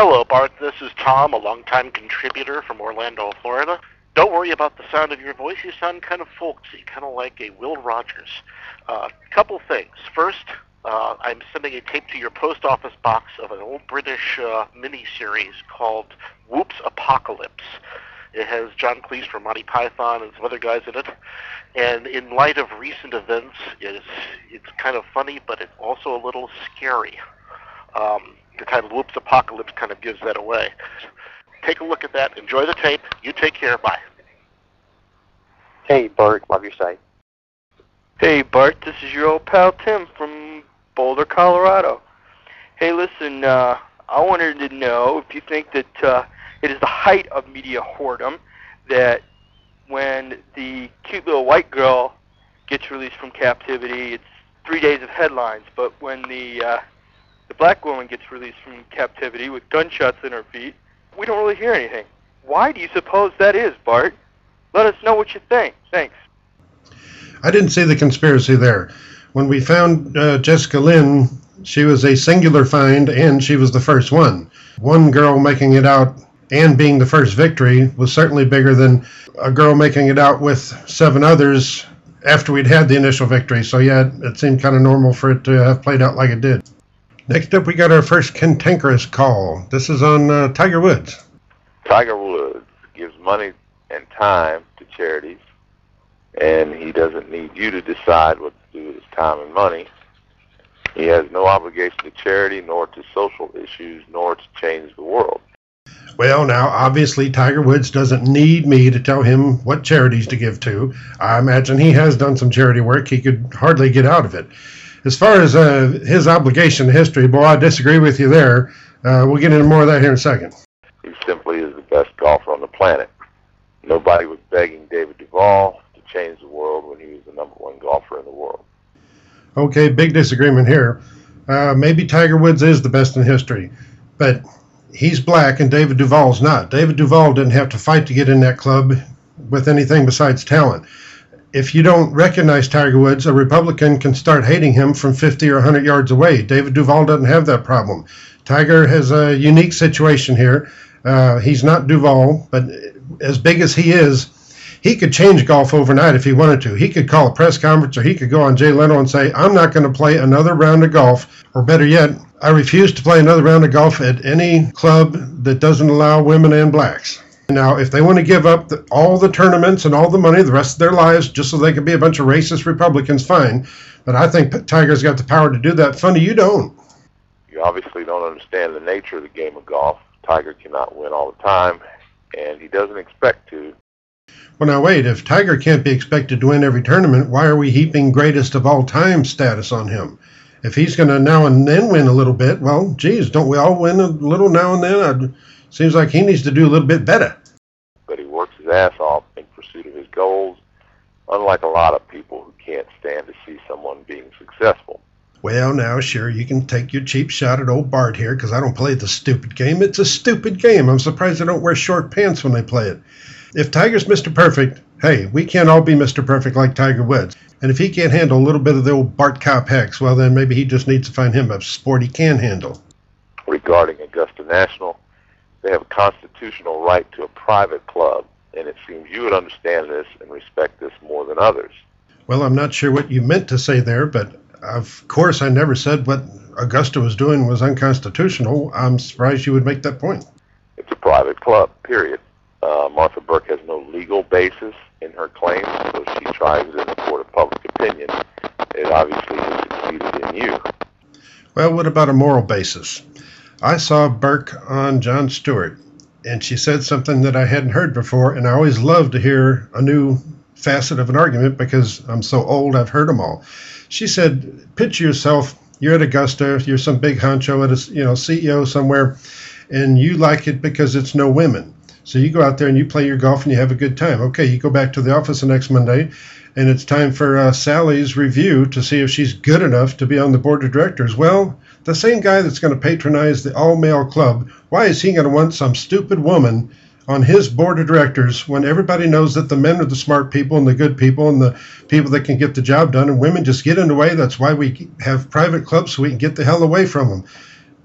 Hello, Bart. This is Tom, a longtime contributor from Orlando, Florida. Don't worry about the sound of your voice. You sound kind of folksy, kind of like a Will Rogers. Couple things. First, I'm sending a tape to your post office box of an old British mini-series called Whoops Apocalypse. It has John Cleese from Monty Python and some other guys in it. And in light of recent events, it's kind of funny, but it's also a little scary. The title Whoops Apocalypse kind of gives that away. Take a look at that. Enjoy the tape. You take care. Bye. Hey, Bart. Love your site. Hey, Bart. This is your old pal Tim from Boulder, Colorado. Hey, listen, I wanted to know if you think that it is the height of media whoredom that when the cute little white girl gets released from captivity, it's 3 days of headlines, but when the black woman gets released from captivity with gunshots in her feet, we don't really hear anything. Why do you suppose that is, Bart? Let us know what you think. Thanks. I didn't see the conspiracy there. When we found Jessica Lynn, she was a singular find, and she was the first one. One girl making it out and being the first victory was certainly bigger than a girl making it out with 7 others after we'd had the initial victory. So yeah, it seemed kind of normal for it to have played out like it did. Next up, we got our first cantankerous call. This is on Tiger Woods. Tiger Woods gives money and time to charities, and he doesn't need you to decide what to do with his time and money. He has no obligation to charity, nor to social issues, nor to change the world. Well, now, obviously, Tiger Woods doesn't need me to tell him what charities to give to. I imagine he has done some charity work. He could hardly get out of it. As far as his obligation to history, boy, I disagree with you there. We'll get into more of that here in a second. He simply is the best golfer on the planet. Nobody was begging David Duval to change the world when he was the #1 golfer in the world. Okay, big disagreement here. Maybe Tiger Woods is the best in history, but he's black and David Duval's not. David Duval didn't have to fight to get in that club with anything besides talent. If you don't recognize Tiger Woods, a Republican can start hating him from 50 or 100 yards away. David Duval doesn't have that problem. Tiger has a unique situation here. He's not Duval, but as big as he is, he could change golf overnight if he wanted to. He could call a press conference, or he could go on Jay Leno and say, I'm not going to play another round of golf, or better yet, I refuse to play another round of golf at any club that doesn't allow women and blacks. Now, if they want to give up all the tournaments and all the money the rest of their lives just so they can be a bunch of racist Republicans, fine. But I think Tiger's got the power to do that. Funny, you don't. You obviously don't understand the nature of the game of golf. Tiger cannot win all the time, and he doesn't expect to. Well, now wait, if Tiger can't be expected to win every tournament, why are we heaping greatest of all time status on him? If he's going to now and then win a little bit, well, geez, don't we all win a little now and then? Seems like he needs to do a little bit better. But he works his ass off in pursuit of his goals, unlike a lot of people who can't stand to see someone being successful. Well, now, sure, you can take your cheap shot at old Bart here, because I don't play the stupid game. It's a stupid game. I'm surprised they don't wear short pants when they play it. If Tiger's Mr. Perfect, hey, we can't all be Mr. Perfect like Tiger Woods. And if he can't handle a little bit of the old Bart Cop hex, well, then maybe he just needs to find him a sport he can handle. Regarding Augusta National, they have a constitutional right to a private club, and it seems you would understand this and respect this more than others. Well, I'm not sure what you meant to say there, but of course I never said what Augusta was doing was unconstitutional. I'm surprised you would make that point. It's a private club, period. Martha Burke has no legal basis in her claims, so she tries it in the court of public opinion. It obviously has succeeded in you. Well, what about a moral basis? I saw Burke on Jon Stewart, and she said something that I hadn't heard before, and I always love to hear a new facet of an argument because I'm so old I've heard them all. She said, picture yourself, you're at Augusta, you're some big honcho at a CEO somewhere, and you like it because it's no women. So you go out there and you play your golf and you have a good time. Okay, you go back to the office the next Monday, and it's time for Sally's review to see if she's good enough to be on the board of directors. Well, the same guy that's going to patronize the all-male club, why is he going to want some stupid woman on his board of directors when everybody knows that the men are the smart people and the good people and the people that can get the job done, and women just get in the way? That's why we have private clubs, so we can get the hell away from them.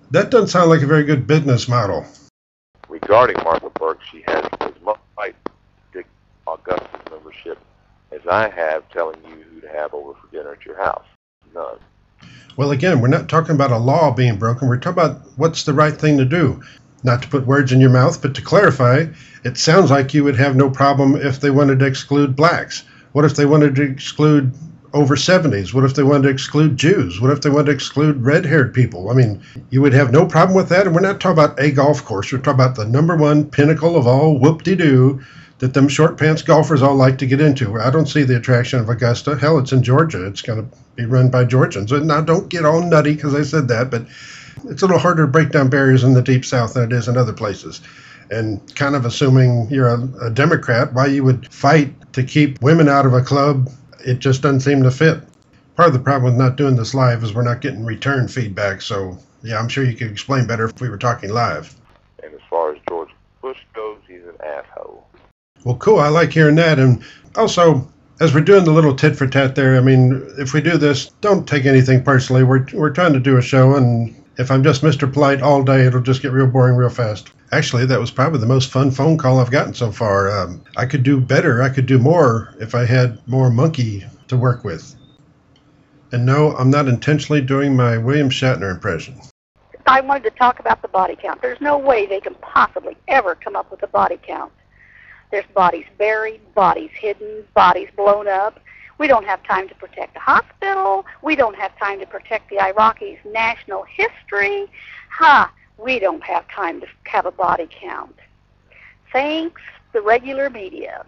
That doesn't sound like a very good business model. Regarding Martha Burke, she has as much right to Augusta's membership as I have telling you who to have over for dinner at your house. None. Well, again, we're not talking about a law being broken. We're talking about what's the right thing to do. Not to put words in your mouth, but to clarify, it sounds like you would have no problem if they wanted to exclude blacks. What if they wanted to exclude over 70s? What if they wanted to exclude Jews? What if they wanted to exclude red-haired people? I mean, you would have no problem with that. And we're not talking about a golf course. We're talking about the number one pinnacle of all whoop-de-doo that them short pants golfers all like to get into. I don't see the attraction of Augusta. Hell, it's in Georgia. It's going to be run by Georgians. And now, don't get all nutty because I said that, but it's a little harder to break down barriers in the Deep South than it is in other places. And kind of assuming you're a Democrat, why you would fight to keep women out of a club, it just doesn't seem to fit. Part of the problem with not doing this live is we're not getting return feedback. So, yeah, I'm sure you could explain better if we were talking live. And as far as George Bush goes, he's an asshole. Well, cool. I like hearing that. And also, as we're doing the little tit for tat there, I mean, if we do this, don't take anything personally. We're trying to do a show, and if I'm just Mr. Polite all day, it'll just get real boring real fast. Actually, that was probably the most fun phone call I've gotten so far. I could do better. I could do more if I had more monkey to work with. And no, I'm not intentionally doing my William Shatner impression. I wanted to talk about the body count. There's no way they can possibly ever come up with a body count. There's bodies buried, bodies hidden, bodies blown up. We don't have time to protect the hospital. We don't have time to protect the Iraqis' national history. We don't have time to have a body count. Thanks, the regular media.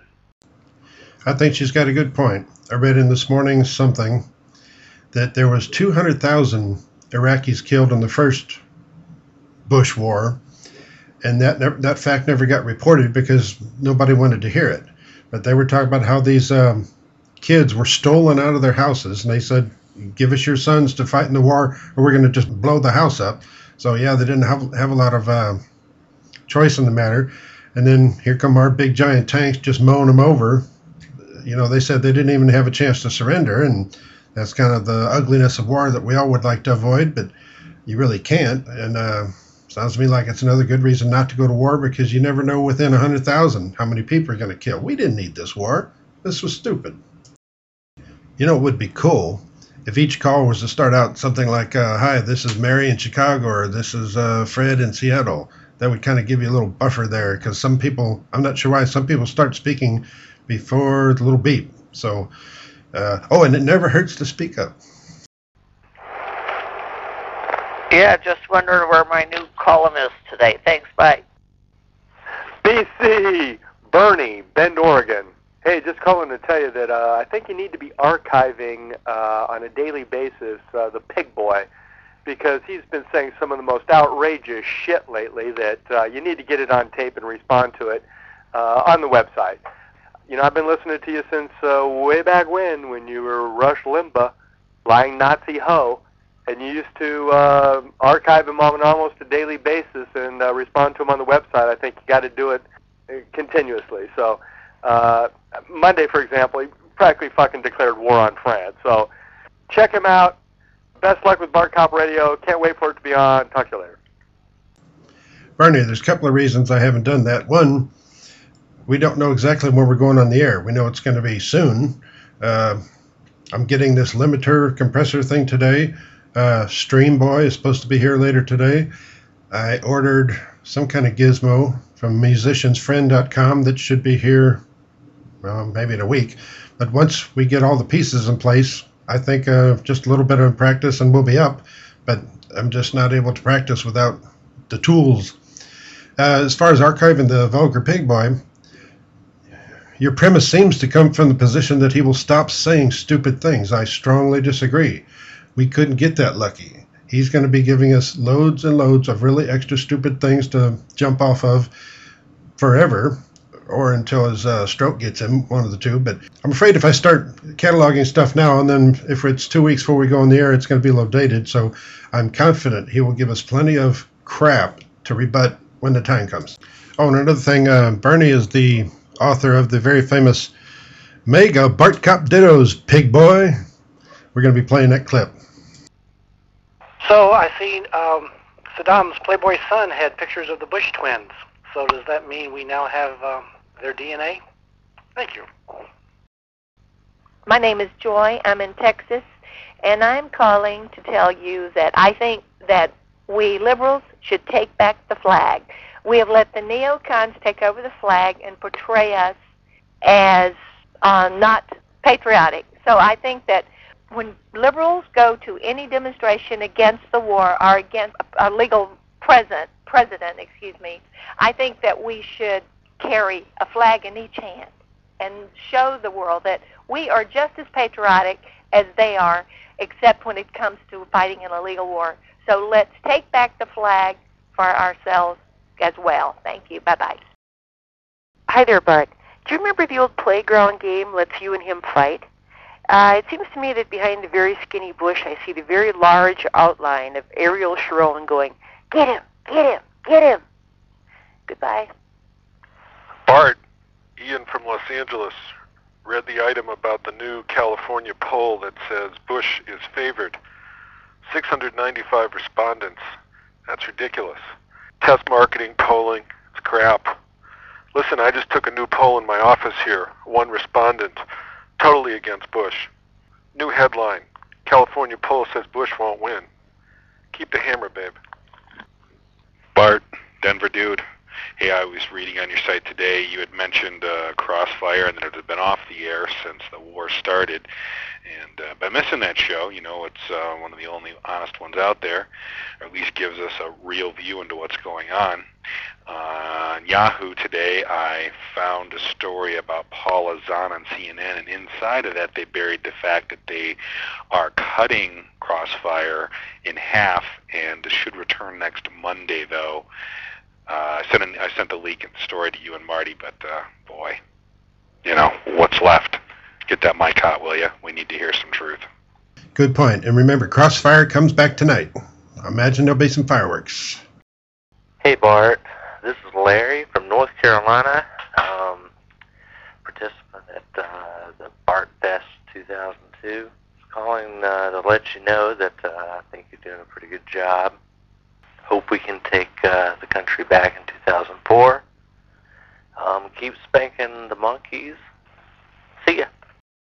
I think she's got a good point. I read in this morning something that there was 200,000 Iraqis killed in the first Bush war, and that fact never got reported because nobody wanted to hear it. But they were talking about how these kids were stolen out of their houses, and they said, give us your sons to fight in the war, or we're going to just blow the house up. So, yeah, they didn't have a lot of choice in the matter. And then here come our big giant tanks just mowing them over. You know, they said they didn't even have a chance to surrender, and that's kind of the ugliness of war that we all would like to avoid, but you really can't. And sounds to me like it's another good reason not to go to war, because you never know within 100,000 how many people are going to kill. We didn't need this war. This was stupid. You know, it would be cool if each call was to start out something like, hi, this is Mary in Chicago, or this is Fred in Seattle. That would kind of give you a little buffer there, because some people, I'm not sure why, some people start speaking before the little beep. So, and it never hurts to speak up. Yeah, just wondering where my new column is today. Thanks, bye. BC, Bernie, Bend, Oregon. Hey, just calling to tell you that I think you need to be archiving on a daily basis the Pig Boy, because he's been saying some of the most outrageous shit lately that you need to get it on tape and respond to it on the website. You know, I've been listening to you since way back when you were Rush Limbaugh, lying Nazi hoe, and you used to archive him on almost a daily basis and respond to him on the website. I think you got to do it continuously. So Monday, for example, he practically fucking declared war on France. So check him out. Best luck with Bart Cop Radio. Can't wait for it to be on. Talk to you later. Bernie, there's a couple of reasons I haven't done that. One, we don't know exactly when we're going on the air. We know it's going to be soon. I'm getting this limiter compressor thing today. Stream Boy is supposed to be here later today. I ordered some kind of gizmo from musiciansfriend.com that should be here, well, maybe in a week. But once we get all the pieces in place, I think just a little bit of practice and we'll be up. But I'm just not able to practice without the tools. As far as archiving the vulgar pig boy, your premise seems to come from the position that he will stop saying stupid things. I strongly disagree. We couldn't get that lucky. He's going to be giving us loads and loads of really extra stupid things to jump off of forever, or until his stroke gets him, one of the two. But I'm afraid if I start cataloging stuff now, and then if it's 2 weeks before we go on the air, it's going to be a little dated. So I'm confident he will give us plenty of crap to rebut when the time comes. Oh, and another thing, Bernie is the author of the very famous Mega Bart Cop Dittos, Pig Boy. We're going to be playing that clip. So I seen Saddam's Playboy son had pictures of the Bush twins. So does that mean we now have their DNA? Thank you. My name is Joy. I'm in Texas, and I'm calling to tell you that I think that we liberals should take back the flag. We have let the neocons take over the flag and portray us as not patriotic. So I think that when liberals go to any demonstration against the war or against a legal president, I think that we should carry a flag in each hand and show the world that we are just as patriotic as they are, except when it comes to fighting an illegal war. So let's take back the flag for ourselves as well. Thank you. Bye-bye. Hi there, Bart. Do you remember the old playground game, Let's You and Him Fight? It seems to me that behind the very skinny Bush, I see the very large outline of Ariel Sharon going, "Get him, get him, get him." Goodbye. Bart, Ian from Los Angeles, read the item about the new California poll that says Bush is favored. 695 respondents. That's ridiculous. Test marketing polling, it's crap. Listen, I just took a new poll in my office here. One respondent, totally against Bush. New headline, California poll says Bush won't win. Keep the hammer, babe. Bart, Denver dude. Hey, I was reading on your site today, you had mentioned Crossfire and that it had been off the air since the war started. And by missing that show, you know, it's one of the only honest ones out there, or at least gives us a real view into what's going on. On Yahoo today, I found a story about Paula Zahn on CNN, and inside of that they buried the fact that they are cutting Crossfire in half and should return next Monday, though. I sent the leak in the story to you and Marty, but boy, you know, what's left? Get that mic hot, will you? We need to hear some truth. Good point. And remember, Crossfire comes back tonight. I imagine there'll be some fireworks. Hey, Bart. This is Larry from North Carolina, participant at the Bart Fest 2002. Calling to let you know that I think you're doing a pretty good job. Hope we can take the country back in 2004. Keep spanking the monkeys. See ya.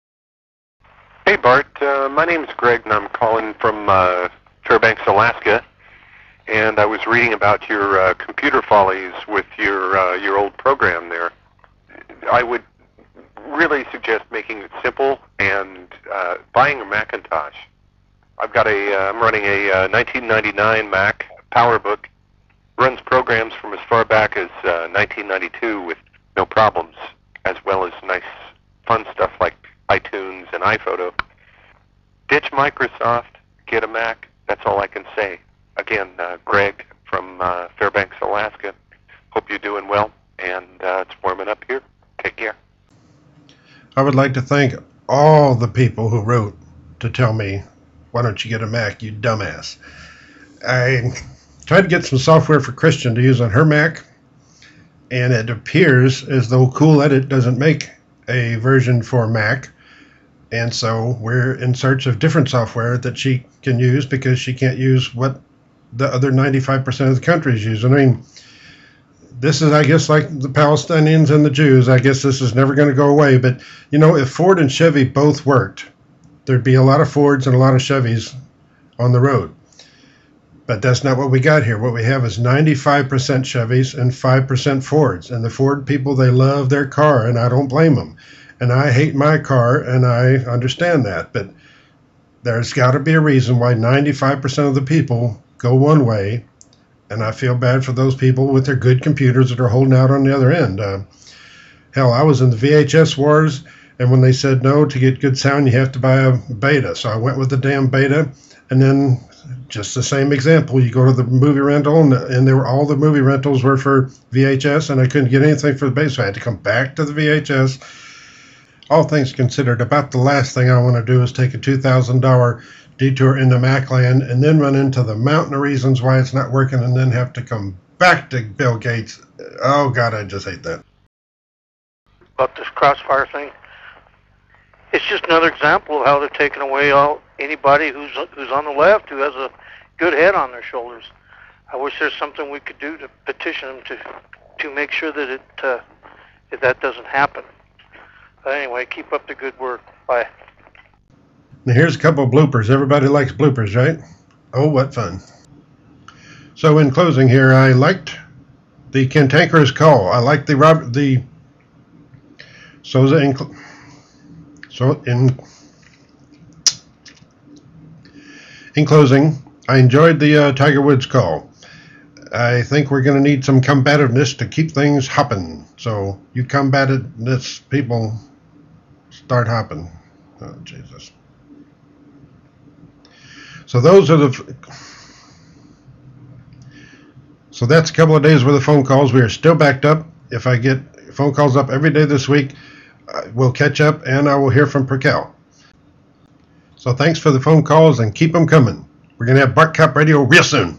Hey, Bart. My name is Greg, and I'm calling from Fairbanks, Alaska. And I was reading about your computer follies with your old program there. I would really suggest making it simple and buying a Macintosh. I'm running a 1999 Mac PowerBook. Runs programs from as far back as 1992 with no problems, as well as nice, fun stuff like iTunes and iPhoto. Ditch Microsoft, get a Mac. That's all I can say. Again, Greg from Fairbanks, Alaska. Hope you're doing well, and it's warming up here. Take care. I would like to thank all the people who wrote to tell me, why don't you get a Mac, you dumbass. I tried to get some software for Christian to use on her Mac, and it appears as though Cool Edit doesn't make a version for Mac, and so we're in search of different software that she can use because she can't use what the other 95% of the country is using. I mean, this is, I guess, like the Palestinians and the Jews. I guess this is never going to go away, but, you know, if Ford and Chevy both worked, there'd be a lot of Fords and a lot of Chevys on the road. But that's not what we got here. What we have is 95% Chevys and 5% Fords. And the Ford people, they love their car, and I don't blame them. And I hate my car, and I understand that. But there's got to be a reason why 95% of the people go one way, and I feel bad for those people with their good computers that are holding out on the other end. Hell, I was in the VHS wars, and when they said no, to get good sound, you have to buy a Beta. So I went with the damn Beta, and then just the same example, you go to the movie rental, and there were all the movie rentals were for VHS, and I couldn't get anything for the Beta, so I had to come back to the VHS. All things considered, about the last thing I want to do is take a $2,000 detour into Macland and then run into the mountain of reasons why it's not working and then have to come back to Bill Gates. Oh, God, I just hate that. About this Crossfire thing, it's just another example of how they're taking away anybody who's on the left who has a good head on their shoulders. I wish there's something we could do to petition them to make sure that that doesn't happen. But anyway, keep up the good work. Bye. Now here's a couple of bloopers. Everybody likes bloopers, right? Oh, what fun. So in closing here, I liked the cantankerous call. I liked in closing, I enjoyed the Tiger Woods call. I think we're going to need some combativeness to keep things hopping. So you combatedness people, start hopping. Oh, Jesus. So So that's a couple of days worth of phone calls. We are still backed up. If I get phone calls up every day this week, we'll catch up, and I will hear from Perkel. So thanks for the phone calls, and keep them coming. We're going to have Bart Cop Radio real soon.